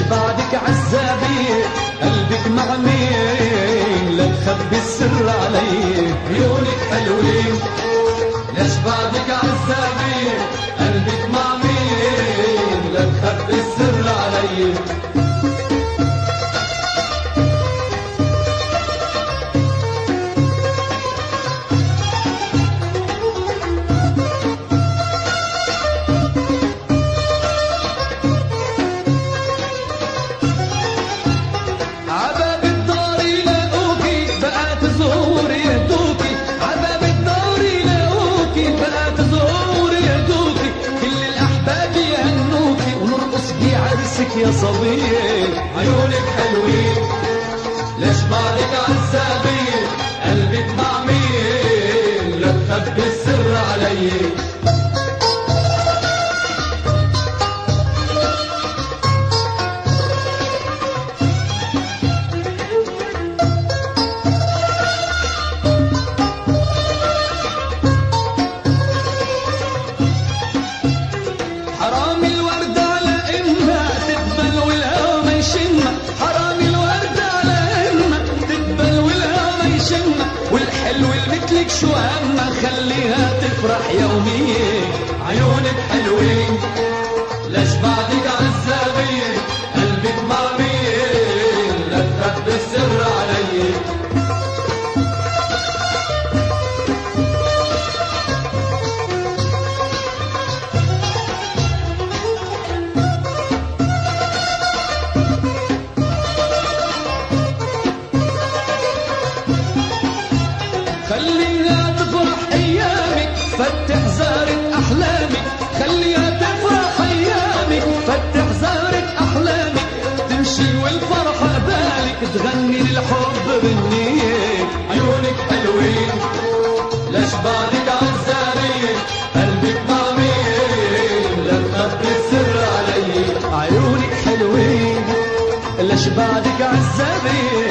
بعدك عزابية قلبك مع مين لا تخبي السر علي. عيونك حلوين ليش بعدك عزابية قلبك مع مين لا تخبي السر علي. يا صبية عيونك حلوين ليش بعدك عزابية قلبك مع مين لا تخبي السر علي. حرام الورد على إنها تدبل والهوى ما يشمها. حرام الورد على إنها تدبل والهوى ما يشمها. والحلو المثلك شو همها خليها تفرح يوميا. عيونك حلوين ليش بعدك عزابية قلبك مع مين لا تخبي السر علي. خليها تفرح ايامك فتح زارة احلامك. خليها تفرح ايامك فتح زارة احلامك. تمشي والفرحة قبالك تغني للحب بالنية. عيونك حلوين ليش بعدك عزابية قلبك مع مين لا تخبي السر علي. عيونك حلوين ليش بعدك عزابية